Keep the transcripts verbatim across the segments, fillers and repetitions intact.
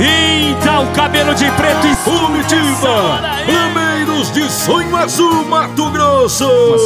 Pinta o cabelo de preto e Curitiba, Lameiros de Sonho Azul, Mato Grosso.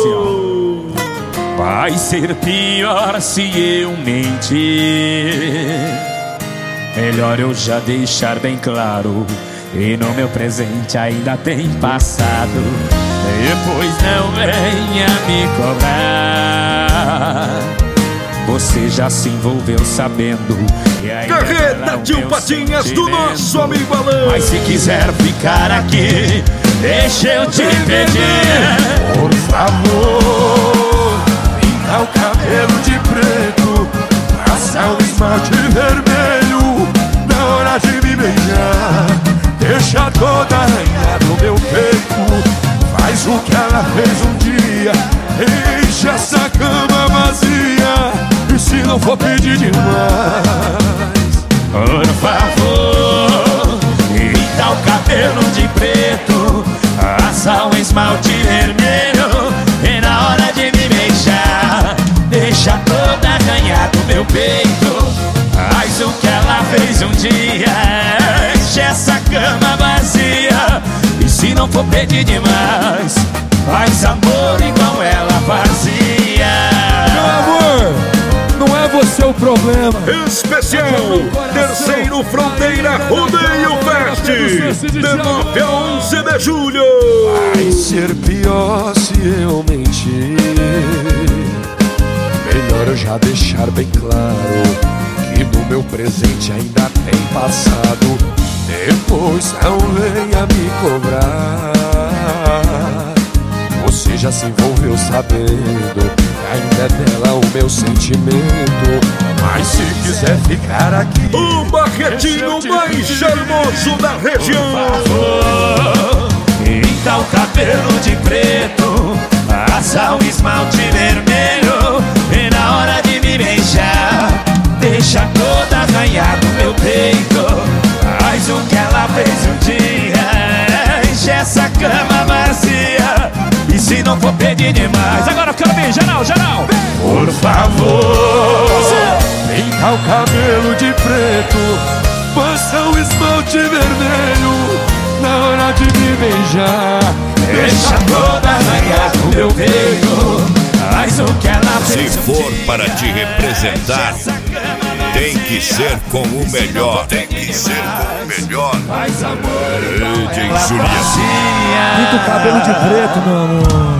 Vai ser pior se eu mentir. Melhor eu já deixar bem claro, e no meu presente ainda tem passado. Depois não venha me cobrar. Você já se envolveu sabendo. Carreta Tio Patinhas do nosso amigo Alan. Mas se quiser ficar aqui, deixa eu te pedir, por favor, pinta o cabelo de preto, passa o esmalte vermelho. Na hora de me beijar, deixa toda arranhada no meu peito. Faz o que ela fez um dia, enche essa cama vazia. E se não for pedir demais, por favor, pinta o cabelo de preto, passa um esmalte vermelho. E na hora de me beijar, deixa toda arranhada no meu peito. Faz o que ela fez um dia, enche essa cama vazia. E se não for pedir demais, faz amor igual ela fazia. Meu amor, não é você o problema. Especial Terceiro Fronteira Rodeio Fest, de nove a onze de julho. vai ser pior se eu mentir. Melhor eu já deixar bem claro que no meu presente ainda tem passado. Depois não venha me cobrar. Você já se envolveu sabendo, ainda é dela o meu sentimento. Mas se quiser ficar aqui, o barretinho mais charmoso da região. Por favor, pinta o cabelo de preto, passa o esmalte vermelho. E na hora de me beijar, deixa toda arranhada no meu peito. Faz o que ela fez um dia, enche essa cama vazia. E se não for pedir demais, agora eu quero ver, geral, geral. Por favor, pinta o cabelo de preto, passa o esmalte vermelho. Na hora de me beijar, deixa toda arranhada no meu peito. Faz o que ela fez. Se for para te representar, tem que ser com o melhor. Tem que ser com o melhor. Faz amor D J Juliano. Pinta o cabelo de preto, meu amor.